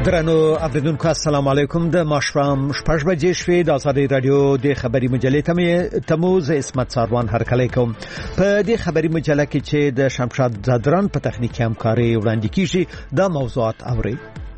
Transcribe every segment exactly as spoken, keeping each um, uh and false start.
درنو اوریدونکو السلام علیکم د ماشوم شپږ بجې شوې د آزادۍ رادیو د خبري مجلې ته تموز اسمت ساروان هرکلی کوم په دې خبري مجله کې چې د شمشاد زادران په تخنیکي همکاري وړاندې کیږي دا موضوعات اوري.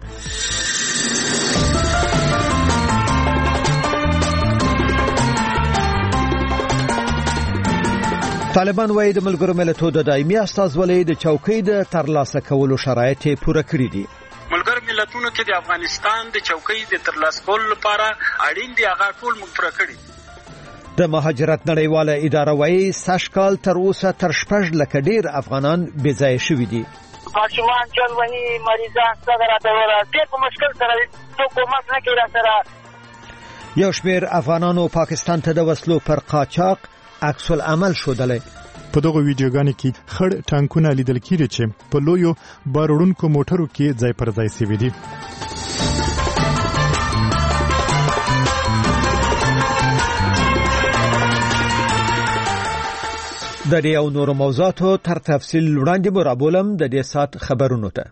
طالبان وايي د ملګرو ملتونو د دایمي استازولۍ د چوکۍ د ترلاسه کولو شرایط پوره کړي دي. ملګر ملتونو کې د افغانستان د چوکۍ د ترلاسه کولو لپاره اړین دي هغه ټول موږ پوره کړي. د مهاجرت نړیواله اداره وايي ساشکال تر اوسه تر شپږ لکه ډیر افغانان بې ځایه شوي دي. ماشومان چل وهي مریضان څنګه راټول ډېر په مشکل سره څوک کومک نه کوي راسره. یو شمېر افغانانو پاکستان ته د وسلو پر قاچاق عکس العمل شودلی. په دغه ویډیوګانو کې خړ ټانکونه لیدل کیږي چې په لویو باروړونکو موټرو کې ځای پر ځای سوي دي. د دې او نورو موضوعاتو تر تفصیل وړاندې به رابولم د دې سات خبرونو ته.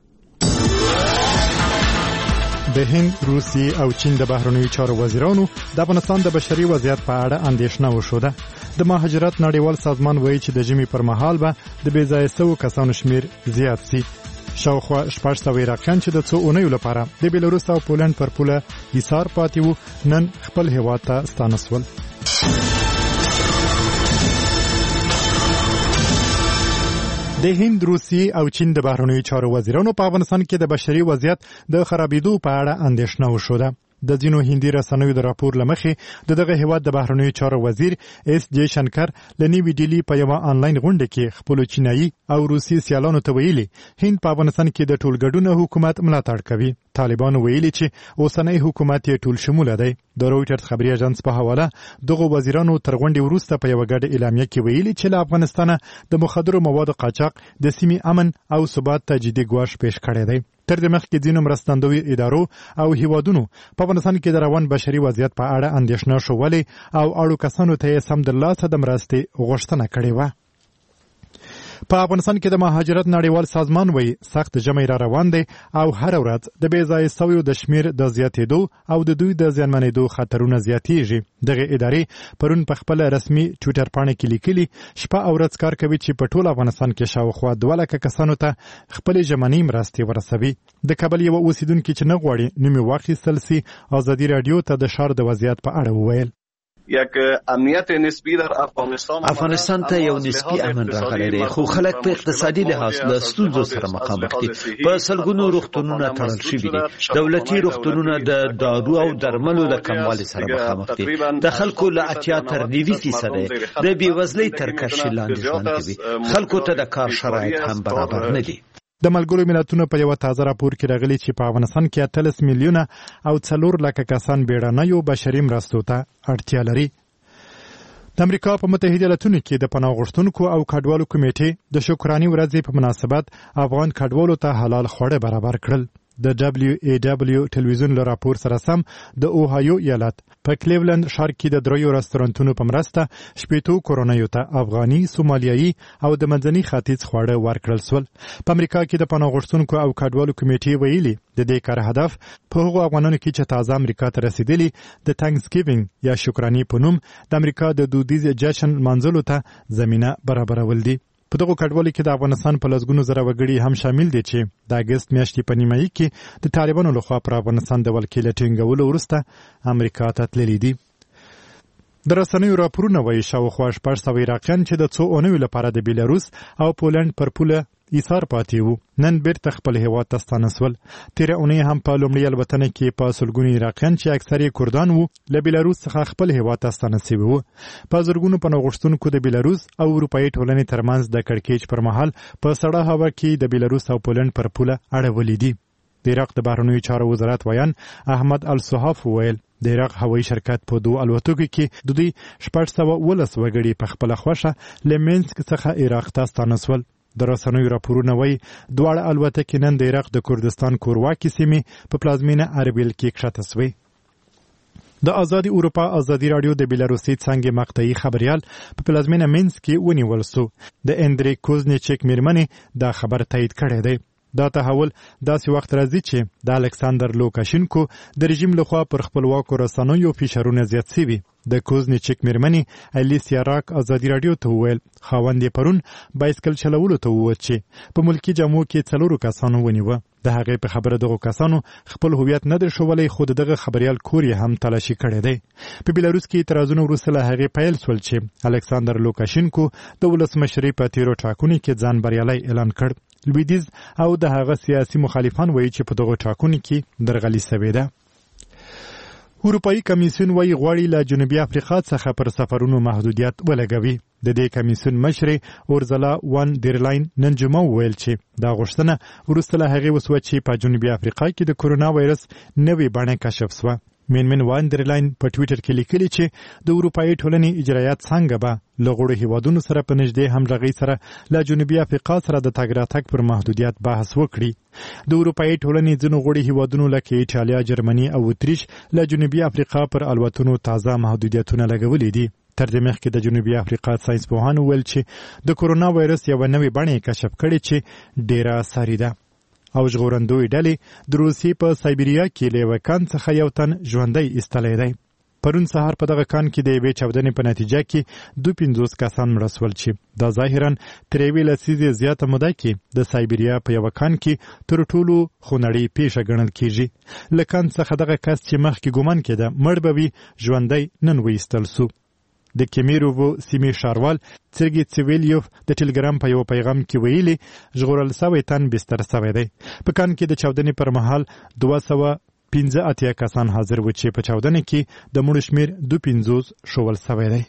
د هند، روسیې او چین د بهرنیو چارو وزیرانو د افغانستان د بشري وضعیت په اړه اندېښنه وښوده. د مهاجرت نړیوال سازمان وایي چې د ژمي پر مهال به د بې ځایه شوو کسانو شمیر زیات شي. شاوخوا شپږ سوه عراقیان چې د څو اونیو لپاره د بیلاروس او پولند پر پوله ایثار پاتې وو نن خپل هیواد ته ستانه شول. د هند، روسیې او چین د بهرنیو چارو وزیرانو په افغانستان کې د بشري وضعیت د خرابېدو په اړه اندېښنه وښوده. د ځینو هندي رسنیو د راپور لمخې د دغه هیواد د بهرنیو چارو وزیر اس جے شنکر له نیوي ډیلي په یوه آنلاین غونډه کې خپل چینایي او روسي سیالانو ته ویلي هند په افغانستان کې د ټولګډونه حکومت ملاتړ کوي. طالبان ویلي چې اوسنی حکومت یې ټول شموله دی. د رويټرز خبري اژانس په حواله دغه وزیرانو تر غونډې وروسته په یوه ګډه اعلامیه کې ویلي چې له افغانستانه د مخدرو موادو قاچاق د سیمې امن او ثبات ته جدي ګواښ پیښ کړی دی. تر دې مخکې ځینو مرستندوی ادارو او هیوادونو په افغانستان کې د روان بشري وضعیت په اړه اندېښنه شولې او اړو کسانو ته یې سمدلاسه د مرستې غوښتنه کړې وه. په افغانستان کې د مهاجرت نړیوال سازمان وایي سخت ژمی را روان دی او هر ورځ د بې ځایه شویو د شمیر د زیاتېدو او د دوی د زیانمنېدو خطرونه زیاتېږي. دغه ادارې پرون په خپل رسمي ټویټر پاڼه کې لیکلي شپه او ورځ کار کوي چې په ټول افغانستان کې شاوخوا دوه لکه کسانو ته خپلې ژمنۍ مرستې ورسوي. د کابل یوه اوسیدونکي چې نه غواړي نوم یې واخیستل سي ازادي راډیو ته د ښار د وضعیت په اړه وویل. یک امنیت نسبی در افغانستان افغانستان ته یو نسبی امن راغلی دی خو خلک په اقتصادي لحاظ له ستونزو سره مخامخ دي. په سلګونو روغتونونه تړل شوي دي. دولتي روغتونونه د دارو او درملو د کموالي سره مخامخ دي. د خلکو له اتیا تر نوي فیصده د بېوزلۍ تر کرښې لاندې ژوند کوي. خلکو ته د کار شرایط هم برابر نه دي. د ملګرو ملتونو په یو تازه راپور کې راغلي چې په افغانستان کې اتلس میلیونه او څلور لکه کسان بیړنیو بشري مرستو ته اړتیا لري. د امریکا په متحده ایالاتونو کې د پناه غوښتونکو او کډوالو کمیټې د شکراني ورځې په مناسبت افغان کډوالو ته حلال خواړه برابر کړل. د دبليو ای دبليو ټلویزیون له راپور سره سم د اوهایو ایالت په کلیولند ښار کې د دریو رستورانتونو په مرسته شپېتو کورنیو ته افغاني، سومالیایي او د منځني ختیځ خواړه ورکړل شول. په امریکا کې د پناه غوښتونکو او کډوالو کمیټې ویلي د دې کار هدف په هغو افغانانو کې چې تازه امریکا ته رسیدلي د تانکس ګیوینګ یا شکراني په نوم د امریکا د دودیز جشن منځلو ته زمینه برابرول دي. په دغه کډوالو کې د افغانستان په لسګونو زره وګړي هم شامل دي چې د اګست میاشتې په نیمایي کې د طالبانو لخوا پر افغانستان د ولکې له ټینګولو وروسته امریکا ته تللي دي. د رسنیو راپورونه وایي شاوخوا شپږ سوه عراقیان چې د څو اونیو لپاره د بیلاروس او پولند پر پوله ایثار پاتې وو نن بیرته خپل هیواد ته ستانه شول. تېره اونۍ هم په لومړۍ الوتنه کې په سلګونو عراقیان چې اکثر یې کردان وو له بیلاروس څخه خپل هیواد ته ستانه شوي وو. په زرګونو پناه غوښتونکو د بیلاروس او اروپایي ټولنې ترمنځ د کړکېچ پر مهال په سړه هوا کې د بیلاروس او پولند پر پوله اړولي دي. د عراق د بهرنیو چارو وزارت ویان احمد الصحاف وویل د عراق هوایي شرکت په دوه الوتکو کې د دوی شپږ سوه ولس وګړي په خپله خوښه له مینسک څخه عراق ته ستانه شول. د رسنیو راپورونه وایي دواړه الوتکې نن د عراق د کردستان کورواکې سیمې په پلازمینه اربیل کې کښته شوې. د آزادي اروپا آزادي راډیو د بیلاروسي څانګې مقطعي خبريال په پلازمینه مینسک کې ونیول شو. د اندری کوزنیچک میرمنې دا خبر تایید کړی دی. دا تحول داسې وخت راځي چې د الکساندر لوکاشینکو د رژیم لخوا پر خپلواکو رسنیو فشارونه زیات شوي. د کوزنیچک میرمنې الیسیا راک ازادي راډیو ته وویل خاوند یې پرون بایسکل چلولو ته ووت چې په ملکي جامو کې څلورو کسانو ونیوه. د هغې په خبره دغو کسانو خپل هویت نه دی ښوولی، خو د دغه خبریال کور یې هم تلاشي کړی دی. په بیلاروس کې اعتراضونه وروسته له هغې پیل سول چې الکساندر لوکاشینکو د ولسمشرۍ په تیرو ټاکنو کې ځان بریالی اعلان کړ. لویدیز او د هغه سیاسي مخالفان وایي چې په دغو ټاکنو کې درغلي سوې ده. اروپایي کمیسیون وایي غواړي له جنوبي افریقا څخه پر سفرونو محدودیت ولګوي. د دې کمیسیون مشر اورزلا وان ډیرلاین نن جمعه وویل چې دا غوښتنه وروسته له هغې وسوه چې په جنوبي افریقا کې د کورونا وایرس نوې بڼه کشف سوه. مینمن وان ډیرلاین په ټویټر کې لیکلي چې د اروپایي ټولنې اجرایات څنګه به له غړو هیوادونو سره په نږدې همغږۍ سره له جنوبي افریقا سره د تګ راتګ پر محدودیت بحث وکړي. د اروپایي ټولنې ځینو غړي هیوادونو لکه ایټالیا، جرمني او اتریش له جنوبي افریقا پر الوتنو تازه محدودیتونه لګولي دي. تر دې مخکې د جنوبي افریقا ساینس پوهانو ویل چې د کورونا وایرس یوه نوې بڼه کشف کړې چې ډېره ساري ده. او ژغورندوی ډلې د روسیې په سایبریا کې له یوه کان څخه یو تن ژوندی ایستلی دی. پرون سهار په دغه کان کې د یوې چاودنې په نتیجه کې دوه پنځوس کسان مړه سول چې دا ظاهرا تر یوې لسیزې زیاته موده کې د سایبریا په یوه کان کې تر ټولو خونړۍ پیښه ګڼل کیږي. له کان څخه دغه کس چې مخکې ګمان کېده مړ به وي ژوندی نن وایستل سو. د کیمیروو سیمې ښاروال سرګي سیویلیوف د ټلګرام په یو پیغام کې ویلي ژغورل سوی تن بستر سوی دی. په کان کې د چاودنې پر مهال دوه سوه پنځه اتیا کسان حاضر و چې په چاودنې کې د مړو شمېر دوه پنځوس ښوول سوی دی.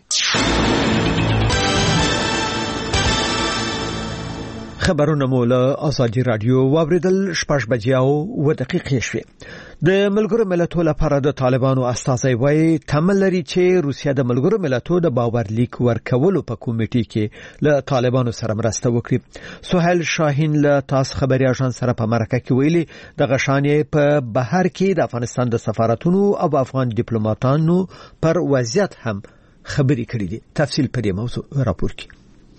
خبرونه مو له ازادي راډیو واوریدل. شپږ بجې او اووه دقیقې شوې. د ملګرو ملتونو لپاره د طالبانو استازی وایي تمه لري چې روسیه د ملګرو ملتونو د باورلیک ورکولو په کمیټې کې له طالبانو سره مرسته وکړي. سهیل شاهین له تاس خبري اژانس سره په مرکه کې ویلي د غشانې په بهر کې د افغانستان د سفارتونو او افغان ډیپلوماټانو پر وضعیت هم خبري کړې دي. تفصیل په دې موضوع راپور کې.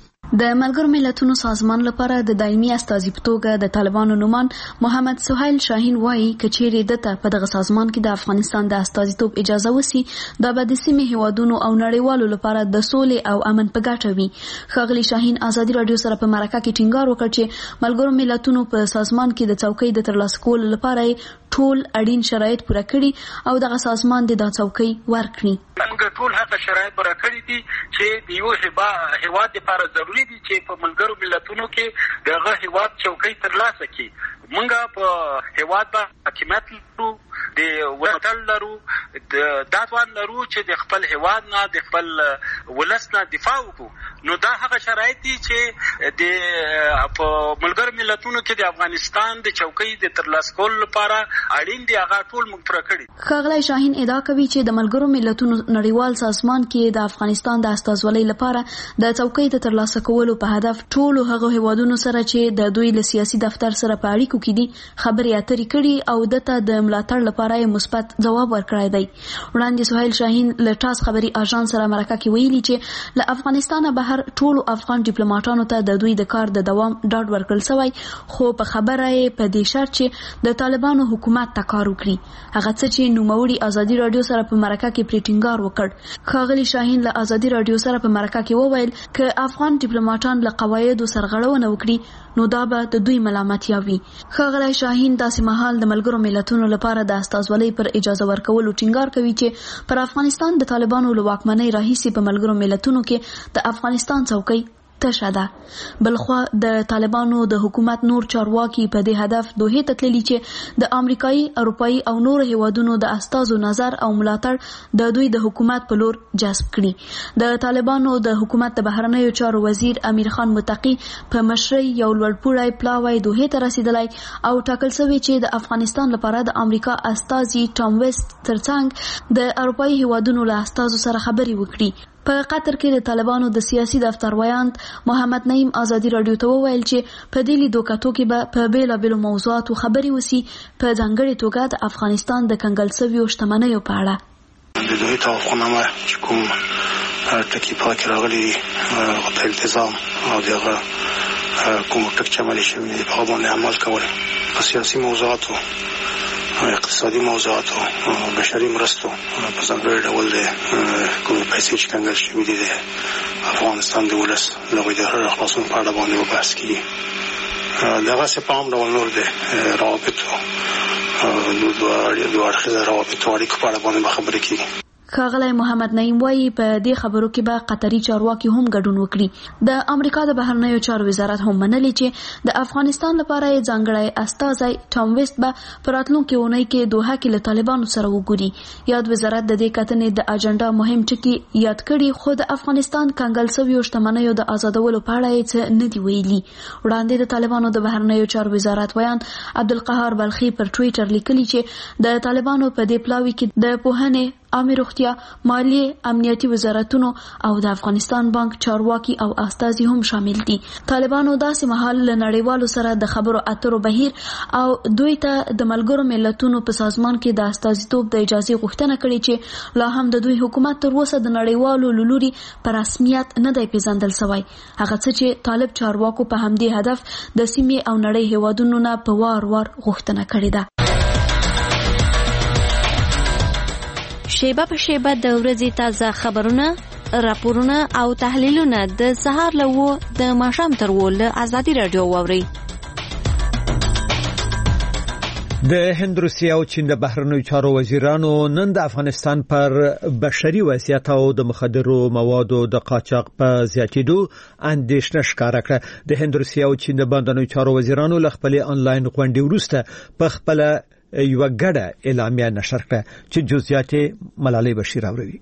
د ملګرو ملتونو سازمان لپاره د دایمي استازي په توګه د طالبانو نومان محمد سهیل شاهین وایي کچېرې دته په دغه سازمان کې د افغانستان د استازیتوب اجازه وسی دا به د سیمې هیوادونو او نړیوالو لپاره د سولې او امن په ګټه وي. ښاغلي شاهین ازادي راډیو سره په مرکه کې ټینګار وکړ چې ملګرو ملتونو په سازمان کې د څوکۍ د ترلاسه کولو لپاره ټول اړین شرایط پوره کړي او دغه سازمان د دا څوکۍ ورکړي. موږ ټول هغه شرایط پوره کړي دي چې د یو هیواد لپاره ضروري دي چې په ملګرو ملتونو کې دغه هیواد څوکۍ ترلاسه کړي. موږ په هیواد باندې حکومت لرو، د وطن لرو، د داتوان لرو چې د خپل هیواد نه د خپل ولس نه دفاع وکړو. نو دا هغه شرایط دي چې د په ملګرو ملتونو کې د افغانستان د څوکۍ د ترلاسه کولو لپاره اړین دي هغه ټول موږ پوره کړي. ښاغلی شاهین ادعا کوي چې د ملګرو ملتونو نړیوال سازمان کې د افغانستان د استازولۍ لپاره د څوکۍ د ترلاسه کولو په هدف ټولو هغه هیوادونو سره چې د دوی له سیاسي دفتر سره په اړیکو کې دي خبرې اترې کړي او دته د ملاتړ لپاره مثبت ځواب ورکړی دی. وړاندې سهیل شاهین له ټاس خبري اژانس سره مرکه کې ویلي چې له افغانستانه بهر ټولو افغان ډیپلوماټانو ته د دوی د کار د دوام ډاډ ورکړل شوی، خو په خبره یې په دې شرط چې د طالبانو حکومت ته کار وکړي. هغه څه چې نوموړي ازادي راډیو سره په مرکه کې پرې ټینګار وکړ. ښاغلي شاهین له ازادي راډیو سره په مرکه کې وویل که افغان ډیپلوماټان له قواعدو سرغړونه وکړي نو دا به د دوی ملامتیا وي. ښاغلی شاهین داسې مهال د ملګرو ملتونو لپاره د استازولۍ پر اجازه ورکولو ټینګار کوي چې پر افغانستان د طالبانو له واکمنۍ راهیسې په ملګرو ملتونو کې د افغانستان څوکۍ تشه ده. بلخوا د طالبانو د حکومت نور چارواکي په دې هدف دوه ته تللي چې د امریکایي، اروپایي او نور هیوادونو د استازو نظر او ملاتړ د دوی د حکومت په لور جذب کړي. د طالبانو د حکومت د بهرنیو چارو وزیر امیر خان متقی په مشرۍ یو لوړپوړی پلاوی دوه ته رسیدلی او ټاکل شوی چې د افغانستان لپاره د امریکا استازي ټام ویسټ ترڅنګ د اروپایي هیوادونو له استازو سره خبرې وکړي. په قطر کې د طالبانو د سیاسي دفتر ویاند محمد نعیم ازادي راډیو ته وویل چې په دې لیدو کتو کې به په بیلابیلو موضوعاتو خبرې وسی، په ځانګړې توګه د افغانستان د کنګل شویو شتمنیو په اړه. د دوی توافقنامه چې کوم ټکي پکې راغلي غوښتل التزام او دغه کوم ټکي عملي شوي دي په هغه باندې عمل کول. په سیاسي موضوعاتو، اقتصادي موضوعاتو، بشري مرستو په ځانګړي ډول د کومې پیسې چې کنګل شوي دي د افغانستان د ولس د غوښتنو خلاصون په اړه باندې وبحث کیږي. دغسې په عام ډول نور د روابطو دوه اړخیزه روابطو اړیکو په اړه باندې خبرې کیږي. ښاغلی محمد نعیم وایي په دې خبرو کې به قطري چارواکي هم ګډون وکړي. د امریکا د بهرنیو چارو وزارت هم منلي چې د افغانستان لپاره یې ځانګړی استازی ټام ویسټ به په راتلونکې اونۍ کې دوحه کې له طالبانو سره وګوري. یاد وزارت د دې کتنې د اجنډا مهم ټکي یاد کړي، خو د افغانستان کنګل شویو شتمنیو د آزادولو په اړه یې څه نه دي ویلي. وړاندې د طالبانو د بهرنیو چارو وزارت ویان عبدالقهار بلخي پر ټویټر لیکلي چې د طالبانو په دې پلاوي کې د پوهنې، عامه روغتیا، مالیې، امنیتي وزارتونو او د افغانستان بانک چارواکي او استازي هم شامل دي. طالبانو داسې مهال له نړیوالو سره د خبرو اترو بهیر او دوی ته د ملګرو ملتونو په سازمان کې د استازیتوب د اجازه غوښتنه کړې چې لا هم د دوی حکومت تر اوسه د نړیوالو لوري په رسمیت نه دی پیژندل شوی. هغه څه چې طالب چارواکو په همدې هدف د سیمې او نړۍ هیوادونو نه په وار وار غوښتنه کړې ده. شیبه په شیبه د ورځې تازه خبرونه، راپورونه او تحلیلونه د سهار له و د ماښام تر و له ازادي رادیو واورئ. د هند، روسیې او چین د بهرنیو چارو وزیرانو نن د افغانستان پر بشري وضعیت او د مخدرو موادو د قاچاق په زیاتېدو اندېښنه ښکاره کړه. د هند، روسیې او چین د بهرنیو چارو وزیرانو له خپلې آنلاین غونډې وروسته په خپله یو ګډه اعلامیه نشر کړه چې جزئیات ملالۍ بشیر اوروي.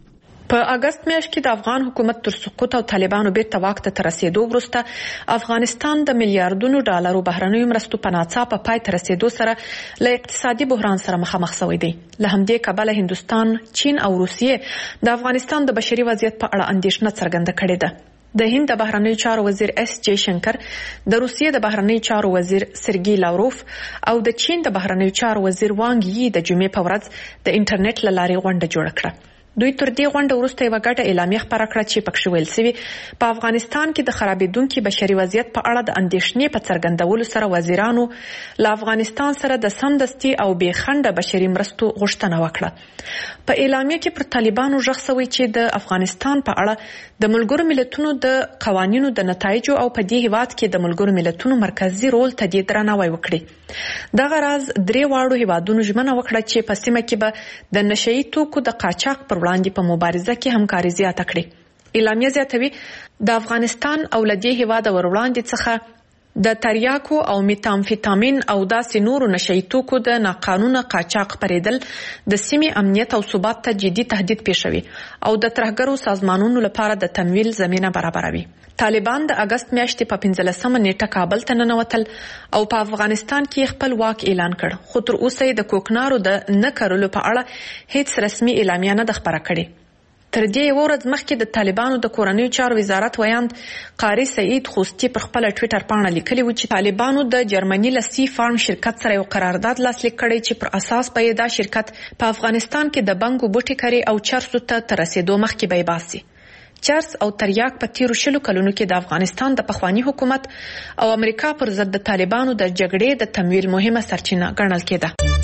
په اگست میاشت کې د افغان حکومت تر سقوط او طالبانو بیرته واک ته رسیدو وروسته افغانستان د میلیارډونو ډالرو بهرنیو مرستو په ناڅاپه پای ته رسیدو سره له اقتصادي بحران سره مخامخ شوی دی. له همدې کبله هندوستان، چین او روسیې د افغانستان د بشري وضعیت په اړه اندېښنه څرګنده کړې ده. د هند د بهرنیو چارو وزیر اس جے شنکر، د روسیې د بهرنیو چارو وزیر سرګی لاوروف او د چین د بهرنیو چارو وزیر وانګ یي د جمعې په ورځ د انټرنیټ له لارې غونډه جوړه کړه. دوی تر دې غونډه وروسته یو ګډه اعلامیه خپاره کړه چې پکې ویل شوی په افغانستان کې د خرابېدونکو بشري وضعیت په اړه د اندېښنې په څرګندولو سره وزیرانو له افغانستان سره د سمدستي او بې خنډه بشري مرستو غوښتنه وکړه. په اعلامیه کې پر طالبانو ژغ شوی چې د افغانستان په اړه د ملګرو ملتونو د قوانینو د نتایجو او په دې هیواد کې د ملګرو ملتونو مرکزی رول ته د درناوی وکړي. دغه راز درې واړو هیوادونو ژمنه وکړه چې په سیمه کې به د نشئی توکو د قاچاق پر وړاندې په مبارزه کې همکاري زیاته کړي. اعلامیه زیاتوي د افغانستان او لدې هیواد وروړاندې څخه د تریاکو او میتامفیتامین او داسې نورو نشئی توکو د ناقانونه قاچاق پریدل د سیمې امنیت او ثبات ته جدي تهدید پیښوي او د ترهګرو سازمانونو لپاره د تمویل زمینه برابروي. طالبان د اگست میاشتې په پنځلسمه نیټه کابل ته ننوتل او په افغانستان کې خپل واک اعلان کړ، خو تر اوسه د کوکنارو د نه کړلو په اړه هیڅ رسمي اعلامیه نه ده خپاره کړې. تر دې یو ورځ مخکې د طالبانو د کورنیو چارو وزارت ویاند قاری سعید خوستی پر خپل ټویټر باندې لیکلی و چې طالبانو د جرمني لسی فارم شرکت سره یو قرارداد لاسلیک کړی چې پر اساس به دا شرکت په افغانستان کې د بنګو بوټي کری او چرسو ته تر رسیدو مخکې به باسي. چرس او تریاک په تیرو شلو کلونو کې د افغانستان د پخوانی حکومت او امریکا پر ضد د طالبانو د جګړې د تمویل مهمه سرچینه ګڼل کېده.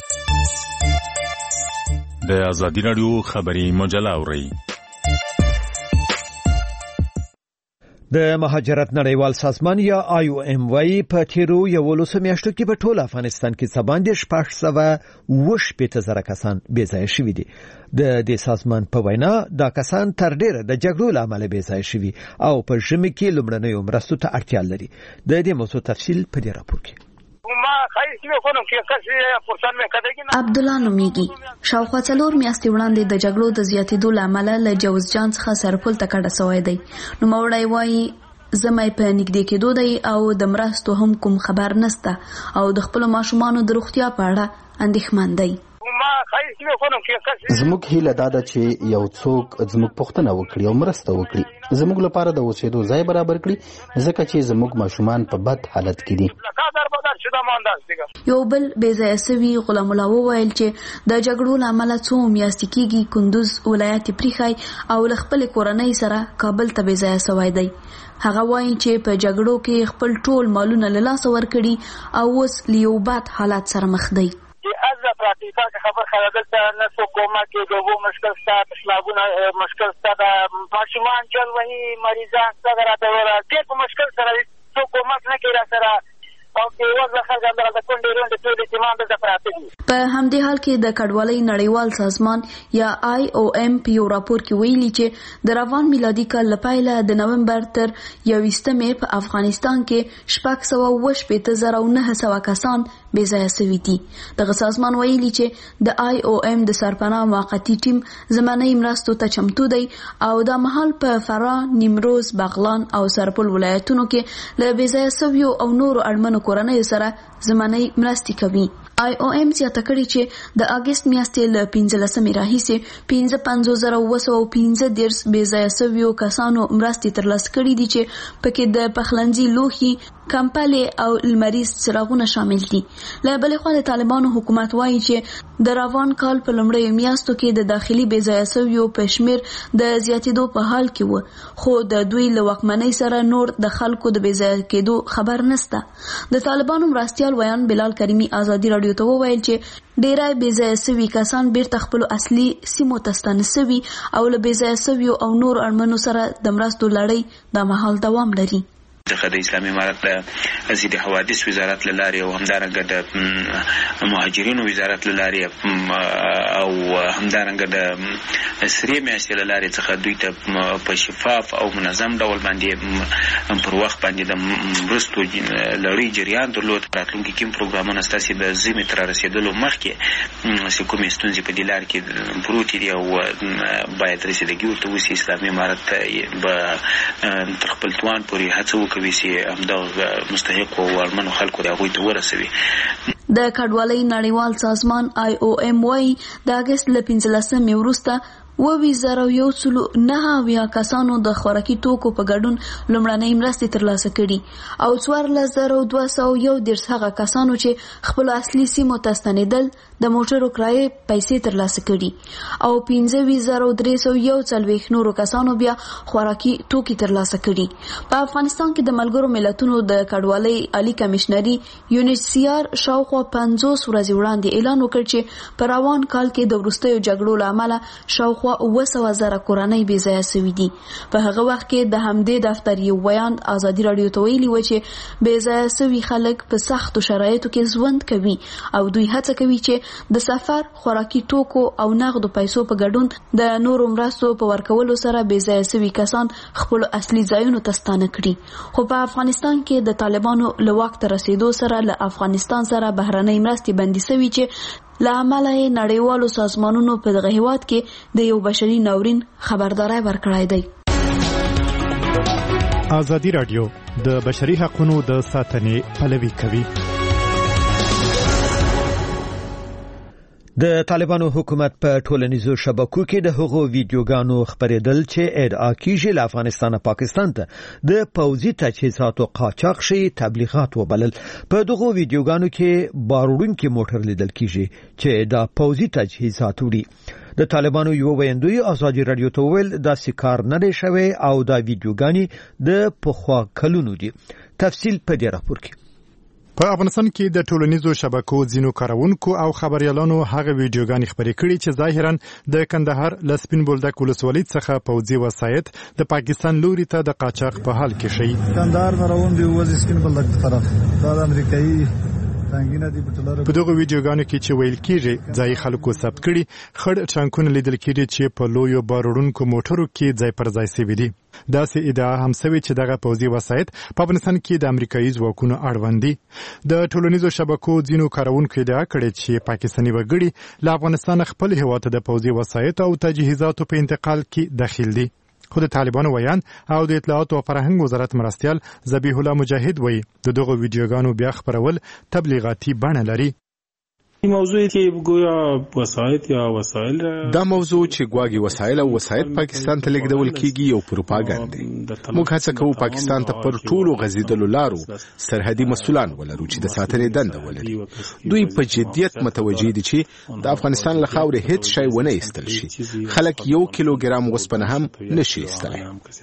د ازادي رادیو خبري مجله اورئ. د مهاجرت نړیوال سازمان یا آی او ام وايي په تیرو یولسو میاشتو کې په ټول افغانستان کې څه باندې شپږ سوه اوه شپېته زره کسان بې ځایه شوي دي. د دې سازمان په وینا دا کسان تر ډیره د جګړو له امله بې ځایه شوي او په ژمي کې لومړنیو مرستو ته اړتیا لري. د دې موضوع تفصیل په دې راپور کې. عبدالله نومیږي. شاوخوا څلور میاشتې وړاندې د جګړو د زیاتېدو له امله له جوزجان څخه سرپل ته کډه سوی دی. نوموړی وایي زمای په نږدې کېدو دی او د مرستو هم کوم خبر نسته او د خپلو ماشومانو د روغتیا په اړه اندېښمن دی. زموږ هیله دا ده چې یو څوک زموږ پوښتنه وکړي او مرسته وکړي، زموږ لپاره د اوسېدو ځای برابر کړي، ځکه چې زموږ ماشومان په بد حالت کې دي. شده مانده است دیگه. یو بل بیځایه سوي غلام الله وویل چې د جګړو له امله څو میاشتې کېږي کندوز ولایت پریخای او له خپل کورنۍ سره کابل ته بیځایه سوی دی. هغه وایي چې په جګړو کې خپل ټول مالونه له لاسه ورکړي او اوس له یو بد حالت سره مخ دی. از پراتیکا که خبر خلادل تا نسو کمک دوبو مشکل ستا تشلابون مشکل ستا دا ماشومان جل وحی مریضان ستا در آتوارا تیر پا مشکل سر سو کمک نکی را سر او که وضع خلق اندر دا کنده رون دا طول اتمام دا پراتیکی. په همدې حال کې د کډوالۍ نړیوال سازمان یا آی او ایم په یو راپور کې ویلي چې د روان میلادي کال له پیله د نومبر تر یوویشتمې په افغانستان کې شپږ سوه اوه شپېته زره او نهه سوه کسان بې ځایه سوي دي. دغه سازمان ویلي چې د آی او ایم د سرپناه موقتي ټیم زماني مرستو ته چمتو دی او دا مهال په فراه، نیمروز، بغلان او سرپل ولایتونو کې له بې ځایه سویو او نورو اړمنو کورنیو سره زماني مرستې کوي. آی او ایم زیاته کړي چې د اگست میاشتې له پنځلسمې راهیسې پنځه پنځوس زره اوه سوه پنځه دېرش بې ځایه سویو کسانو مرستې ترلاسه کړي دي چې پکې د پخلنځي لوښي، کمپلې او لمریز څراغونه شامل دي. له بلې خوا د طالبانو حکومت وایي چې د روان کال په لومړیو میاشتو کې د داخلي بې ځایه سویو په شمېر د زیاتېدو په حال کې و، خو د دوی له واکمنۍ سره نور د خلکو د بې ځایه کېدو خبر نشته. د طالبانو مرستیال ویان بلال کریمي ازادي راډیو ته وویل چې ډیری بې ځایه سوي کسان بیرته خپلو اصلي سیمو ته ستانه سوي او له بې ځایه سویو او نور اړمنو سره د مرستو لړۍ دا مهال دوام لري. د اسلامي امارت د ضد حوادث وزارت له لارې او همدارنګه د مهاجرینو وزارت له لارې او همدارنګه د سرې میاشتې له لارې څخه دوی ته په شفاف او منظم ډول باندې پر وخت باندې د مرستو لړۍ جریان درلود. راتلونکي کوم پروګرامونه ستاسې د ژمي تر رسېدلو مخکې چې کومې ستونزې په دې لار کې پروتې دي او باید رسېدګي ورته وشي، اسلامي امارت به تر خپل توان پورې هڅه وکړي همدغه مستحق او اړمنو خلکو د هغوی ته ورسوي. د کډوالۍ نړیوال سازمان آی او ایم وايي د اګست له پنځلسمې وروسته اووه زره یو سلو نهه اویا کسانو د خوراکي توکو په ګډون لومړنۍ مرستې ترلاسه کړي او څوارلس زره دوه سوه یو دېرش هغه کسانو چې خپلو اصلي سیمو ته ستنېدل د موټرو کرایې پیسې ترلاسه کړي او پنځه ویشت زره درې سوه یو څلوېښت نورو کسانو بیا خوراکي توکي ترلاسه کړي. په افغانستان کې د ملګرو ملتونو د کډوالۍ عالی کمشنري یونیسیار شاوخوا پنځوس ورځې وړاندې اعلان وکړ چې په روان کال کې د وروستیو جګړو له امله شاوخوا اوه سوه زره کورنۍ بې ځایه سوي دي. په هغه وخت کې د همدې دفتر یو بیان ازادي راډیو ته ویلي و چې بې ځایه سوي خلک په سختو شرایطو کې ژوند کوي او دوی هڅه کوي چې د سفر، خوراکي توکو او نغدو پیسو په ګډون د نورو مرستو په ورکولو سره بې ځایه سوي کسان خپلو اصلي ځایونو ته ستانه کړي. خو په افغانستان کې د طالبانو له واک ته رسېدو سره له افغانستان سره بهرنۍ مرستې بندي سوي چې له امله یې نړیوالو سازمانونو په دغه هیواد کې د یو بشري ناورین خبرداری ورکړی دی. ازادي راډیو د بشري حقوقو د ساتنې پلوي کوي. د طالبانو حکومت په ټولنیزو شبکو کې د هغو ویډیوګانو خبرېدل چې ادعا کیږي له افغانستان پاکستان ته د پوځي تجهیزاتو قاچاق شي تبلیغات وبلل. په دغو ویډیوګانو کې باروړونکي موټر لیدل کیږي چې دا پوځي تجهیزات وړي. د طالبانو یو ویندوی ازادي راډیو ته ویل دا سکار نه دی شوی او دا ویډیوګانی د پخوا کلونو دي. تفصیل په دې راپور کې. په افغانستان کې د ټولنیزو شبکو ځینو کارونکو او خبريالانو هغه ویډیوګانې خبرې کړي چې ظاهرا د کندهار ل سپین بولدک ولسوالۍ څخه پوځي وسایط د پاکستان لوري ته د قاچاق په حال کې شي. کندهار مروون دی وځي سپین بولدک طرف دا امریکایي په دغه ویډیوګانو کې چې ویل کېږي ځای خلکو ثبت کړي خړ ټانکونه لیدل کېږي چې په لویو باروړونکو موټرو کې ځای پر ځای سوي دي. داسې ادعا هم سوي چې دغه پوځي وسایط په افغانستان کې د امریکایي ځواکونو اړوند دي. د ټولنیزو شبکو ځینو کارونکو ادعا کړې چې پاکستاني وګړي له افغانستان خپل هیواد ته د پوځي وسایط او تجهیزاتو په انتقال کې داخل دي. خو د طالبانو ویان او د اطلاعات او فرهنګ وزارت مرستیال ذبیح الله مجاهد وایي د دغه ویډیوګانو بیا خبرول تبلیغاتي بڼه لري. موضوعی که گویا وسایت یا وسایل دا موضوع چې ګواګي وسایل او وسایت پاکستان ته لیږدول کیږي یو پروپاګاندا دی. موږ هڅه کوو پاکستان ته پر ټولو غځیدلو لارو سرحدي مسؤلان ولرو چې د ساتنې دنده ولري. دوی په جدیت متوجه دي چې د افغانستان له خاورې هیڅ شی ونه ایستل شي. خلک یو کیلوګرام وسپنه هم نشي ایستلی.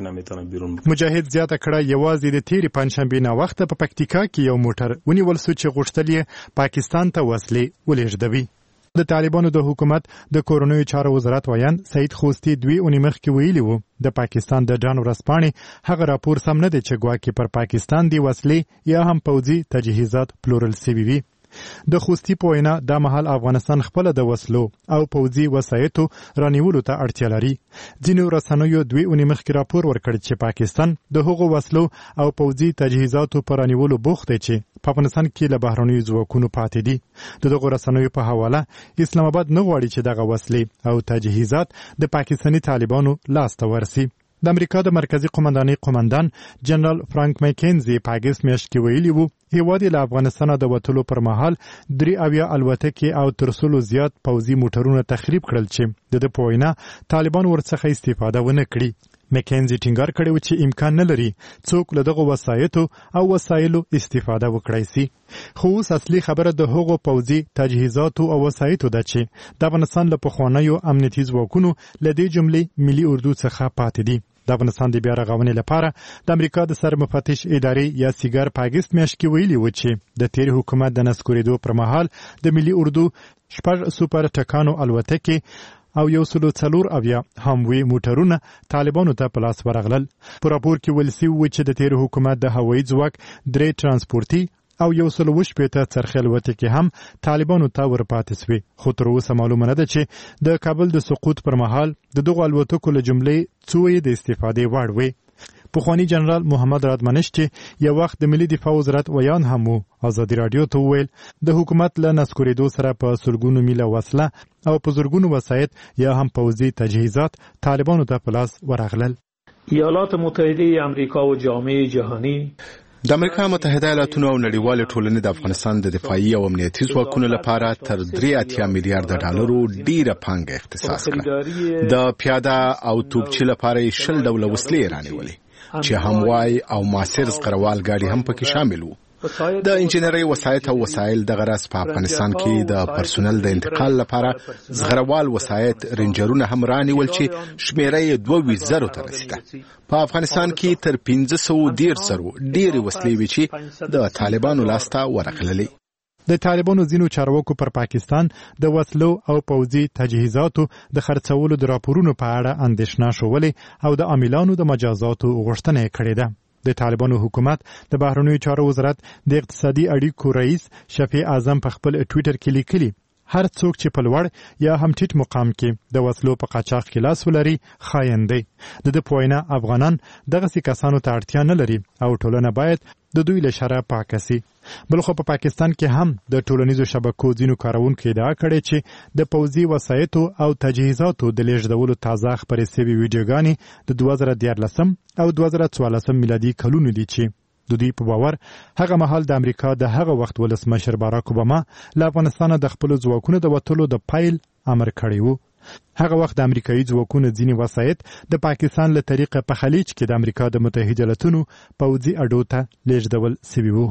مجاهد زیاته کړه یوازې د تیرې پنځشنبې نه وخته په پکتیکا کې یو موټر ونیول سو چې غوښتل یې پاکستان ته وسلې ولېږدوي. د طالبانو د حکومت د کورونیو چارو وزارت ویان سید خوستی دوی اونۍ مخکې ویلي وو د پاکستان د ډان ورځپاڼې هغه راپور سم نه دی چې ګواکې پر پاکستان دی وسلې یا هم پوځي تجهیزات پلورل سوي وي. د خوستی په وینا دا مهال افغانستان خپل د وسلو او پوځي وسایتو رانیولو ته اړتیا لري. ځینو رسنیو دوی اونۍ مخکې راپور ورکړ چې پاکستان د هغو وسلو او پوځي تجهیزاتو پر رانیولو بوخت دی چې په افغانستان کې له بهرنیو ځواکونو پاتې دي. د دغو رسنیو په حواله اسلام آباد نه غواړي چې دغه وسلې او تجهیزات د پاکستاني طالبانو لاس ته ورسي. د امریکا د مرکزی قومندانۍ قومندان جنرال فرانک مکینزي په اګست میاشت کې ویلي وو هیواد له افغانستان د وټلو پر مهال درې اویا الوتکې او تر سلو زیات پوځي موټرونه تخریب کړل چې د د پوینا طالبان ورڅخه استفاده ونه کړي. مکینزي ټینګار کړی و چې امکان نه لري څوک له دغه وسایتو او وسایلو استفاده وکړي سي. خو اوس اصلي خبره د هغو پوځي تجهیزاتو او وسایتو ده چې د افغانستان له پخوانیو امنیتي ځواکونو له دې جملې ملي اردو څخه پاتې دي. د افغانستان د بیا رغونې لپاره د امریکا د سرمفتش ادارې یا سیګار په اګست میاشت کې ویلي و چې د تیر حکومت د نسکورېدو پر مهال د ملي اردو شپږ سوپر ټکانو الوتکې او یو سلو څلور اویا هموي موټرونه طالبانو ته په لاس ورغلل. په راپور کې ویل سوي و چې د تیر حکومت د هوایي ځواک درې ترانسپورتي او یو سلو شپېته څرخي الوتکې هم طالبانو ته ورپاتې سوي. خو تر اوسه معلومه نه ده چې د کابل د سقوط پر مهال د دغو الوتکو له جملې څو یې د استفادې وړ وي. پخوانی جنرال محمد رادمنش چې یو وخت د ملي دفاع وزارت ویان هم وو ازادي رادیو ته وویل د حکومت له نسکورېدو سره په سلګونو میله وسله او په زرګونو وسایط یا هم پوځي تجهیزات طالبانو ته په لاس ورغلل. ایالات متحده امریکا و جامعه جهانی د امریکا متحده ایالاتونو او نړیوال ټولنې د افغانستان د دفاعي او امنیتي ځواکونو لپاره تر درې اتیا میلیارډ ډالرو ډیره پانګه اختصاص کړه. د پیاده او توپچي لپاره شل ډوله وسلې رانیولې چې هموای او ماسر زغروال ګاډي هم پکې شامل وو. د انجنیري وسایت او وسایل د غرض په افغانستان کې د پرسونل د انتقال لپاره زغروال وسایت رنجرونه هم رانیول چې شمیره یې دوه ویشت زرو ته رسیده. په افغانستان کې تر پنځه سوه دېرش زرو ډېرې وسلې وې چې د طالبانو لاسته ورغللې. د طالبانو ځینو چارواکو پر پاکستان د وسلو او پوځي تجهیزاتو د خرڅولو د راپورونو په اړه اندېښنه شولې او د عاملانو د مجازاتو غوښتنه کړې ده. د طالبانو حکومت د بهرنیو چارو وزارت د اقتصادي اړیکو رئیس شفیع اعظم په خپل ټویټر کې لیکلي هر څوک چې په لوړ یا هم ټیټ مقام کې د وسلو په قاچاق کې لاس ولري خاین دی. د دې په وینا افغانان دغسې کسانو ته اړتیا نه لري او ټولنه باید د دوی له شره پاکه سي. بلخو په پاکستان کې هم د ټولنیزو شبکو ځینو کارونکو ادعا کړې چې د پوځي وسایتو او تجهیزاتو د لیږدولو تازه خپرې سوي ویډیوګانې د دوه زره دیارلسم او دوه زره څوارلسم میلادي کلونو دي چې د دوی په باور هغه مهال د امریکا د هغه وخت ولسمشر باراک اوباما له افغانستانه د خپلو ځواکونو د وتلو د پیل امر کړی و. هغه وخت د امریکایي ځواکونو ځینې وسایط د پاکستان له طریقه په خلیج کې د امریکا د متحده ایالاتونو پوځي اډو ته لیږدول سوي وو.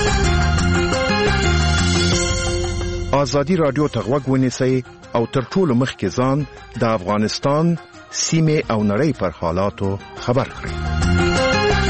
ازادي رادیو ته غوږ ونیسئ او تر ټولو مخکې ځان د افغانستان سیمې او نړۍ پر حالاتو خبر کړئ.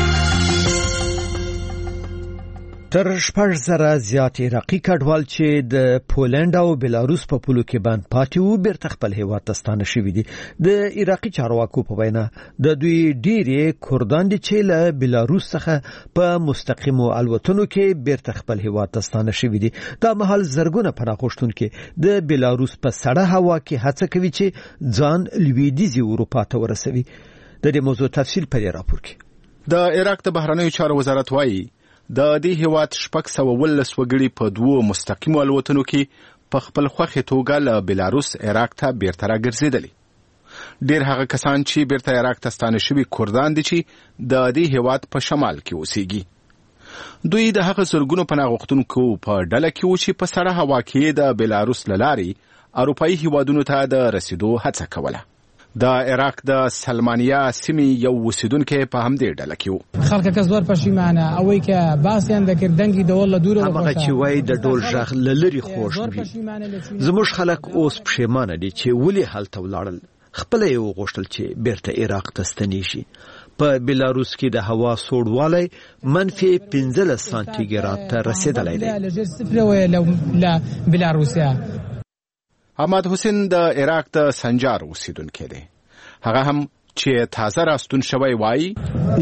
تر شپږ زره زیات عراقي کډوال چې د پولند او بلاروس په پولو کې بند پاتې وو بیرته خپل هیواد ته ستانه شوي دي. د عراقي چارواکو په وینا د دوی ډېرې کردان دي چې له بلاروس څخه په مستقیمو الوتنو کې بیرته خپل هیواد ته ستانه شوي دي. دا مهال زرګونه پناه غوښتونکي د بلاروس په سړه هوا کې هڅه کوي چې ځان لویدیځي اروپا ته ورسوي. د دې موضوع تفصیل په دې راپور کې. د عراق د بهرنیو چارو وزارت وایي د دې هیواد شپږ سوه ولس وګړي په دوو مستقیمو الوتنو کې په خپل خوښې توګه له بلاروس عراق ته بیرته راګرځېدلي. ډېر هغه کسان چې بیرته عراق ته ستانه شوي کردان دي چې د دې هیواد په شمال کې اوسېږي. دوی د هغه زرګونو پناه غوښتونکو په ډله کې و چې په سړه هوا کې د بلاروس له لارې اروپایي هیوادونو ته د رسیدو هڅه کوله. د عراق د سلمانیا سیمې یو اوسیدونکی په همدې ډله کې و. خلک که زور پښیمانه او که باسیان د کردنګي د ول دوره هغه چې وای د ډول ژغ لری خوش وي. زموږ خلک اوس پښیمانه دي چې ولې هلته ولاړل. خپل یو غوښتل چې بیرته عراق ته ستنی شي. په بلاروس کې د هوا سوړوالی منفي پنځلس سانتیګراد ته رسیدلی دی. احمد حسین د عراق د سنجار اوسیدونکی دی. هغه هم چې تازه راستون شوی وایي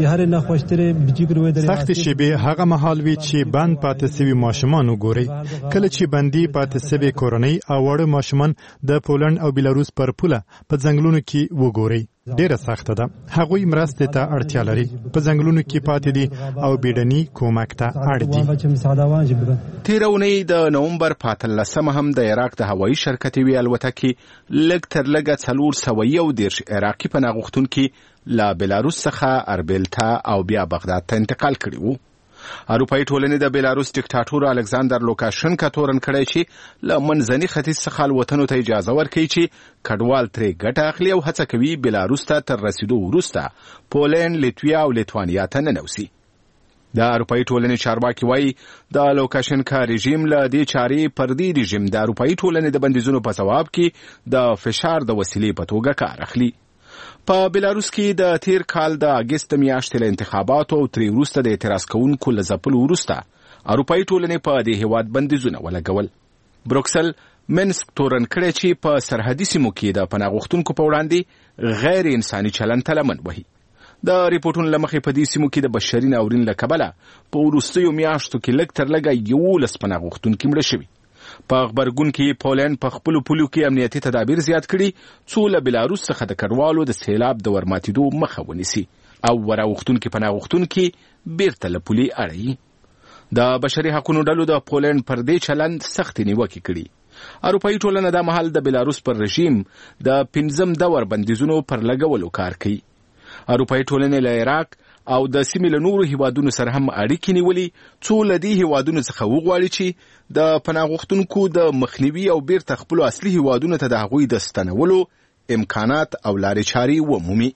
سخت شیبې هغه مهال وی چې بند پاتې سوي ماشومان وګوري. کله چې بندي پاتې سوي کورنۍ او وړ ماشومان د پولند او بیلاروس پر پوله په ځنګلونو کې وګوري ډیره سخته ده. هغوی مرستې ته اړتیا لري. په ځنګلونو کې پاتې دي او بیډني کومک ته اړ دي. تېره اونۍ د نومبر په اتلسمه هم د عراق د هوایي شرکت یوې الوتکې لږ تر لږه څلور سوه یو دېرش عراقي پناه غوښتونکي له بلاروس څخه اربیل ته او بیا بغداد ته انتقال کړي وو. اروپایي ټولنې د بیلاروس ډیکټاټور الکساندر لوکاشنکا تورن کړی چې له منځني ختیځ څخه الوتنو ته اجازه ورکوي چې کډوال ترې ګټه اخلي او هڅه کوي بیلاروس ته تر رسیدو وروسته پولند، لیتویا او لیتوانیا ته ننوځي. د اروپایي ټولنې چارواکي وایي د لوکاشنکا رژیم له دې چارې پردي رژیم د اروپایي ټولنې د بندیزونو په ځواب کې د فشار د وسیلې په توګه کار اخلي. په بیلاروس کې د تیر کال د اگست میاشتې له انتخاباتو او ترې وروسته د اعتراض کوونکو له ځپلو وروسته اروپایي ټولنې په دې هیواد بندیزونه ولګول. بروکسل منسک تورن کړی چې په سرحدي سیمو کې د پناه غوښتونکو په وړاندې غیر انساني چلند ته لمن وهي. د ریپورټونو له مخې په دې سیمو کې د بشري ناورین له کبله په وروستیو میاشتو کې لږ تر لږه یولس پناه غوښتونکي مړه شوي. په غبرګون کې پولند په خپلو پولو کې امنیتي تدابیر زیات کړي څو له بیلاروس څخه د کډوالو د سیلاب د ورماتېدو مخه ونیسي او وراوښتونکي پناه غوښتونکي بیرته له پولې اړوي. د بشري حقونو ډلو د پولند پر دې چلند سختې نیوکې کړي. اروپایي ټولنه دا مهال د بیلاروس پر رژیم د پنځم دور بندیزونو پر لګولو کار کوي. اروپایي ټولنې له عراق او د سیمې له نورو هیوادونو سره هم اړیکې نیولي څو له دې هیوادونو څخه وغواړي چې د پناه غوښتونکو د مخنیوي او بیرته خپلو اصلي هیوادونو ته د هغوی د ستنولو امکانات او لارې چارې ومومي.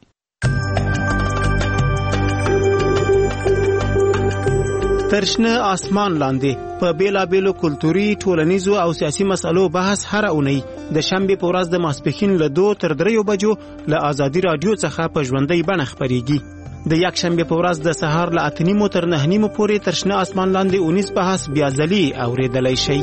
ترشنه آسمان لاندې په بیلابیلو کلتوري، ټولنیزو او سیاسي مسلو بحث هر اونۍ د شنبې په ورځ د ماسپښین له دوه تر دریو بجو له آزادي رادیو څخه په ژوندۍ بڼه خپرېږي. د یک شنبې په ورځ د سهار له اته نیمو تر نه نیمو پورې ترشنه آسمان لاندې اونیز بحث بیا ځلې اورېدلی شئ.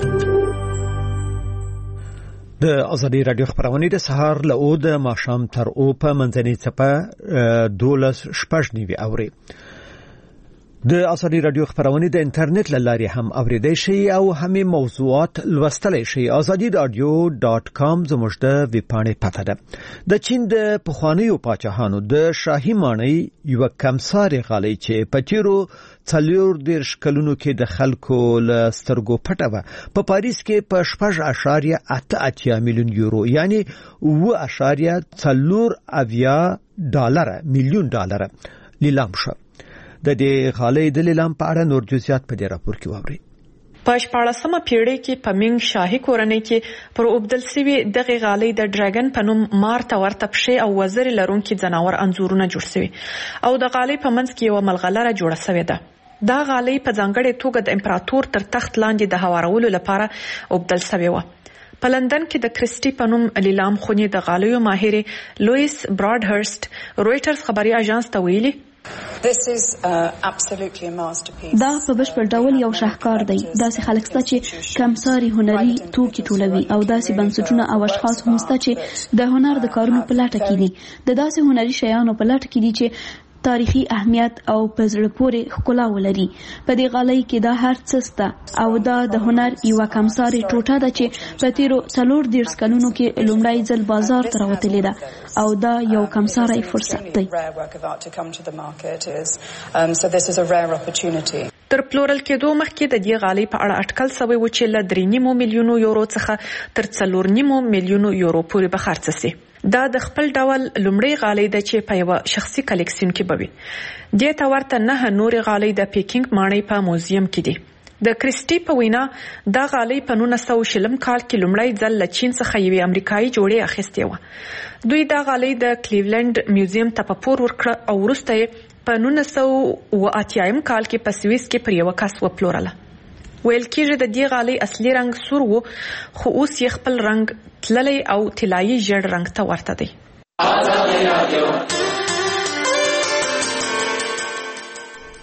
د آزادي رادیو خبرونه د سهار له او د ماښام تر او په منځنۍ څپه دولس شپږ نیوي اوري. د آزادي رادیو خبرونه د انټرنیټ له لارې هم اوریدای شي او همې موضوعات لوستلی شي. آزادي رادیو ډاټ کام زموږ د ویب پاڼې پته ده. د چین د پخوانیو پاچاهانو د شاهي ماڼۍ یوه کمسارې غالۍ چې په تیرو څلور دېرش کلونو کې د خلکو له سترګو پټه وه په پاریس کې په شپږ اعشاریه اته اتیا میلیون یورو یعنی اوه اعشاریه څلور اویا ډالره میلیون ډالره لیلام شوه. د دې غالۍ د لیلام په اړه نور جزئیات په دې راپور کې واورئ. په شپاړسمه پیړۍ کې په منګ شاهي کورنۍ کې پر اوبدل سوي دغه غالۍ د ډراګن په نوم مارته ورته پښې او وزرې لرونکي ځناور انځورونه جوړ سوي او د غالۍ په منځ کې یوه ملغلره جوړه سوې ده. دا غالۍ په ځانګړې توګه د امپراتور تر تخت لاندې د هوارولو لپاره اوبدل سوې وه. په لندن کې د کریسټي په نوم لیلام خونې د غالیو ماهرې لویس براډهرست رويټرز خبري اژانس ته ویلي دا په بشپړ ډول یو شاهکار دی. داسې خلک شته چې کمساري هنري توکي ټولوي او داسې بنسټونه او اشخاص هم شته چې د هنر د کارونو په لټه کې دي. د داسې هنري شیانو په لټه کې دي چې تاریخي اهمیت او په زړه پورې ښکلا ولري. په دې غالۍ کې دا هر څه شته او دا د هنر یوه کمساري ټوټه ده چې په تیرو څلور دېرش کلونو کې لومړی ځل بازار ته راوتلې ده او دا یو کمساری فرصت دی. تر پلورل کېدو مخکې د دې غالۍ په اړه اټکل شوی و چې له درې نیمو میلیونو یورو څخه تر څلور نیمو میلیونو یورو پورې به خرڅ شي. دا د خپل ډول لومړی غالۍ ده چې په یو شخصي کلیکسیون کې بوي. دې ته ورته نه نورې غالۍ د پیکینګ ماڼۍ په موزیم کې دي. د کریسټي په وینا دا غالۍ په نولس سوه شلم کال کې لومړی ځل له چین څخه یوې امریکایي جوړې اخیستې وه. دوی دا غالۍ د کلیولند میوزیم ته په پور ورکړه او وروسته یې په نولس سوه اوه اتیایم کال کې په سویس کې پر یوه کس وپلورله. ویل کېږي د دې غالۍ اصلي رنګ سور و، خو اوس یې خپل رنګ تللی او طلایي ژیړ رنګ ته ورته دی.